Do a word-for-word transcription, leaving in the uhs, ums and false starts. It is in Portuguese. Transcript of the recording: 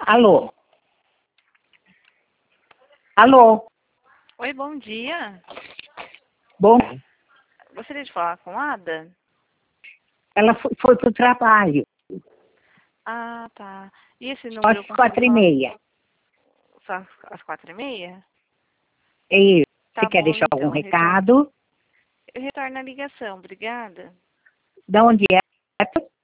Alô? Alô? Oi, bom dia. Bom, Gostaria de falar com a Ada? ela foi, foi para o trabalho, Ah, tá. E esse só número às eu consigo quatro e falar meia. só às às quatro e meia? É isso. Você Tá quer bom, deixar algum então. Eu retorno, recado? eu retorno a ligação. Obrigada. De onde é?